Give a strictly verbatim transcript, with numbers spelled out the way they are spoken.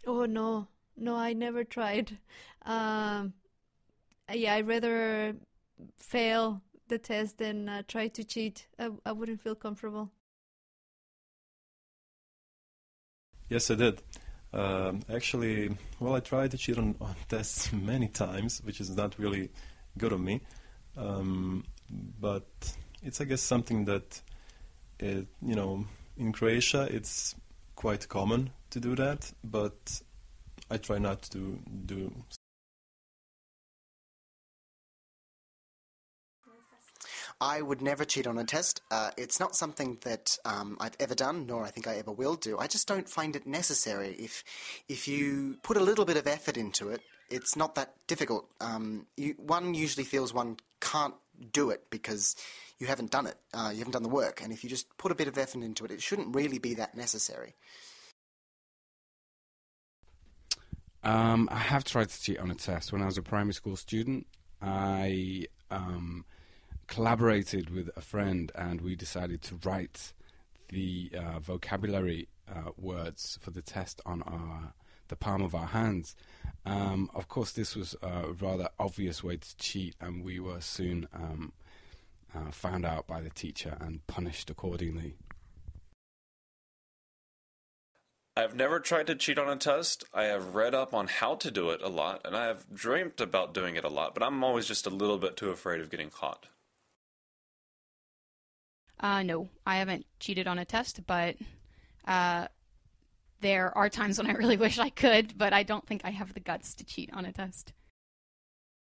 Oh no, no, I never tried. Um, yeah, I'd rather fail the test than uh, try to cheat. I, I wouldn't feel comfortable. Yes, I did. Um, actually, well, I tried to cheat on, on tests many times, which is not really good of me. Um, but it's, I guess, something that, it, you know, in Croatia, it's quite common to do that, but I try not to do. I would never cheat on a test. Uh, it's not something that um, I've ever done, nor I think I ever will do. I just don't find it necessary. If if you put a little bit of effort into it, it's not that difficult. Um, you, one usually feels one can't do it because you haven't done it. Uh, you haven't done the work. And if you just put a bit of effort into it, it shouldn't really be that necessary. Um, I have tried to cheat on a test. When I was a primary school student, I um, collaborated with a friend and we decided to write the uh, vocabulary uh, words for the test on our, the palm of our hands. Um, of course, this was a rather obvious way to cheat, and we were soon um, uh, found out by the teacher and punished accordingly. I've never tried to cheat on a test. I have read up on how to do it a lot, and I have dreamt about doing it a lot, but I'm always just a little bit too afraid of getting caught. Uh, no, I haven't cheated on a test, but uh, there are times when I really wish I could, but I don't think I have the guts to cheat on a test.